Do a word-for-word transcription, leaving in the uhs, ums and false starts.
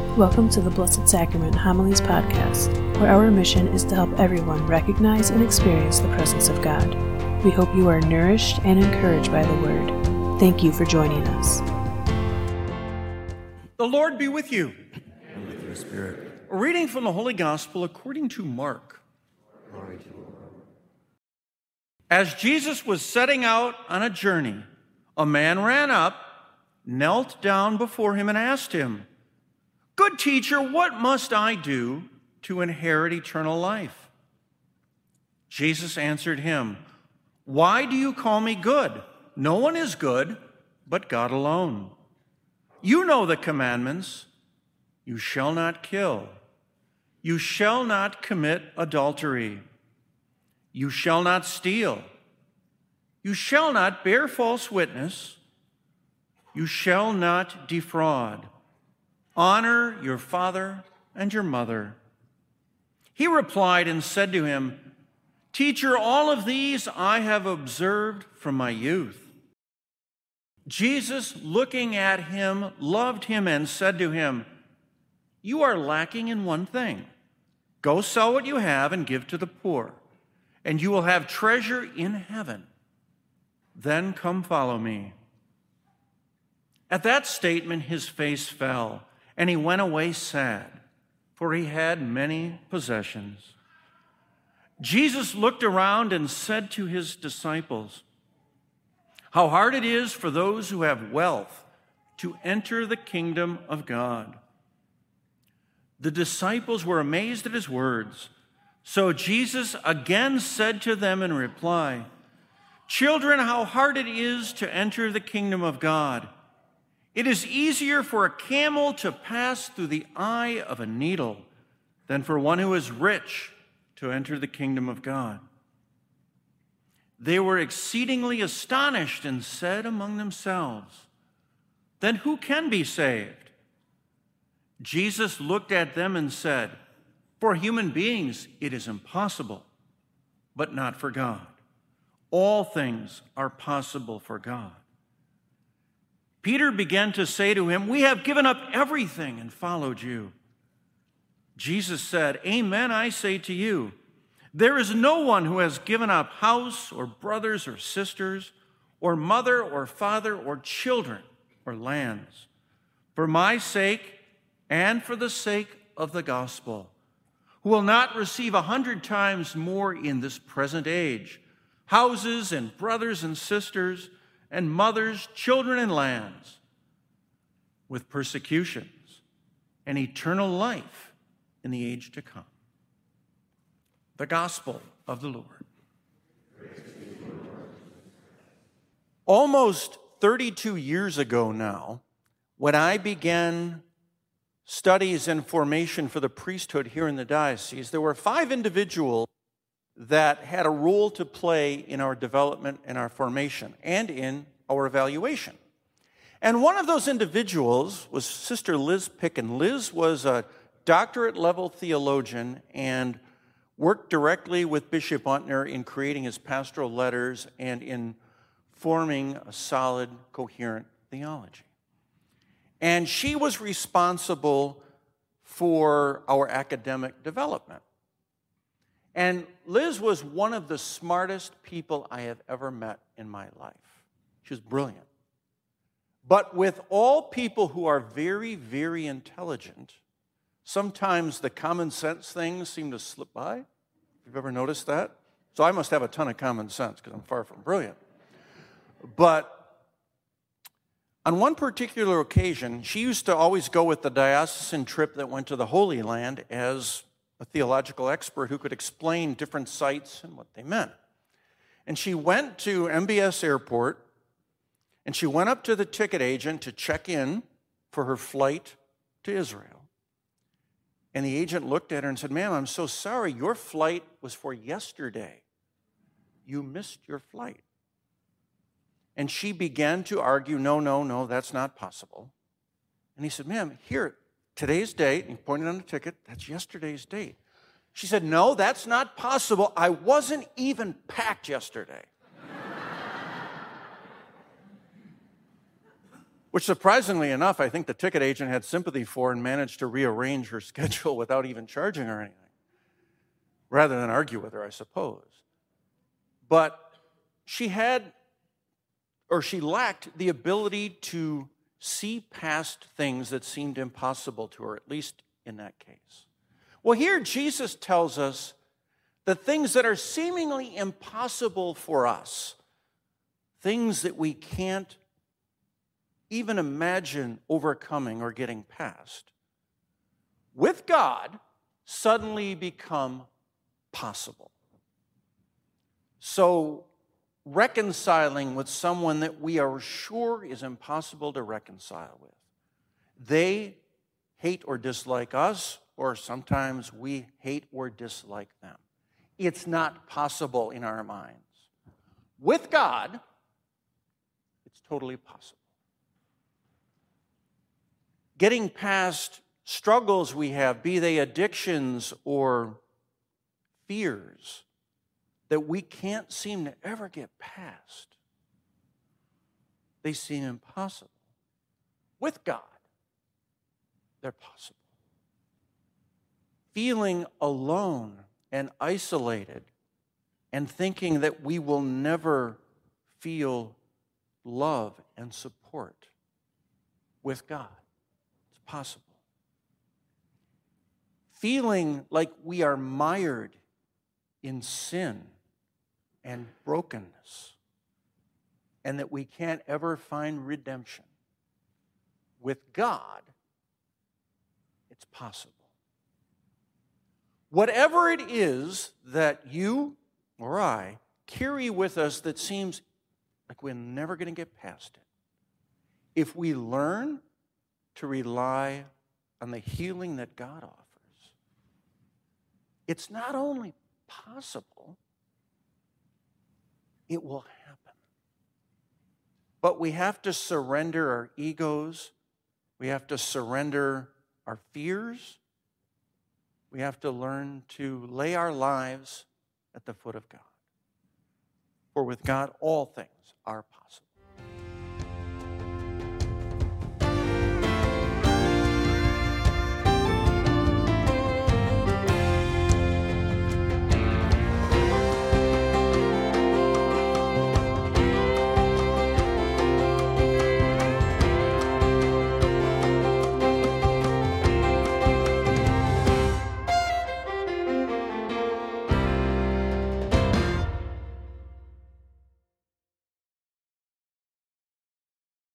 Welcome to the Blessed Sacrament Homilies Podcast, where our mission is to help everyone recognize and experience the presence of God. We hope you are nourished and encouraged by the Word. Thank you for joining us. The Lord be with you. And with your spirit. A reading from the Holy Gospel according to Mark. Glory to you, Lord. As Jesus was setting out on a journey, a man ran up, knelt down before him, and asked him, "Good teacher, what must I do to inherit eternal life?" Jesus answered him, "Why do you call me good? No one is good but God alone. You know the commandments. You shall not kill. You shall not commit adultery. You shall not steal. You shall not bear false witness. You shall not defraud. Honor your father and your mother." He replied and said to him, "Teacher, all of these I have observed from my youth." Jesus, looking at him, loved him and said to him, "You are lacking in one thing. Go sell what you have and give to the poor, and you will have treasure in heaven. Then come follow me." At that statement, his face fell, and he went away sad, for he had many possessions. Jesus looked around and said to his disciples, "How hard it is for those who have wealth to enter the kingdom of God." The disciples were amazed at his words. So Jesus again said to them in reply, "Children, how hard it is to enter the kingdom of God. It is easier for a camel to pass through the eye of a needle than for one who is rich to enter the kingdom of God." They were exceedingly astonished and said among themselves, "Then who can be saved?" Jesus looked at them and said, "For human beings it is impossible, but not for God. All things are possible for God." Peter began to say to him, "We have given up everything and followed you." Jesus said, "Amen, I say to you, there is no one who has given up house or brothers or sisters or mother or father or children or lands for my sake and for the sake of the gospel, who will not receive a hundred times more in this present age, houses and brothers and sisters and mothers, children and lands, with persecutions and eternal life in the age to come." The Gospel of the Lord. Almost thirty-two years ago now, when I began studies and formation for the priesthood here in the diocese, there were five individuals that had a role to play in our development and our formation and in our evaluation. And one of those individuals was Sister Liz Picken. Liz was a doctorate-level theologian and worked directly with Bishop Untner in creating his pastoral letters and in forming a solid, coherent theology. And she was responsible for our academic development. And Liz was one of the smartest people I have ever met in my life. She was brilliant. But with all people who are very, very intelligent, sometimes the common sense things seem to slip by. You've ever noticed that? So I must have a ton of common sense because I'm far from brilliant. But on one particular occasion, she used to always go with the diocesan trip that went to the Holy Land as a theological expert who could explain different sites and what they meant. And she went to M B S Airport, and she went up to the ticket agent to check in for her flight to Israel. And the agent looked at her and said, "Ma'am, I'm so sorry. Your flight was for yesterday. You missed your flight." And she began to argue, "No, no, no, that's not possible." And he said, "Ma'am, here, today's date," and he pointed on the ticket, "that's yesterday's date." She said, "No, that's not possible. I wasn't even packed yesterday." which surprisingly enough, I think the ticket agent had sympathy for and managed to rearrange her schedule without even charging her anything, rather than argue with her, I suppose. But she had, or she lacked the ability to see past things that seemed impossible to her, at least in that case. Well, here Jesus tells us the things that are seemingly impossible for us, things that we can't even imagine overcoming or getting past, with God suddenly become possible. So reconciling with someone that we are sure is impossible to reconcile with, they hate or dislike us, or sometimes we hate or dislike them. It's not possible in our minds. With God, it's totally possible. Getting past struggles we have, be they addictions or fears that we can't seem to ever get past, they seem impossible. With God, they're possible. Feeling alone and isolated and thinking that we will never feel love and support, with God, it's possible. Feeling like we are mired in sin and brokenness, and that we can't ever find redemption, with God, it's possible. Whatever it is that you or I carry with us that seems like we're never going to get past it, if we learn to rely on the healing that God offers, it's not only possible, it will happen. But we have to surrender our egos. We have to surrender our fears. We have to learn to lay our lives at the foot of God. For with God, all things are possible.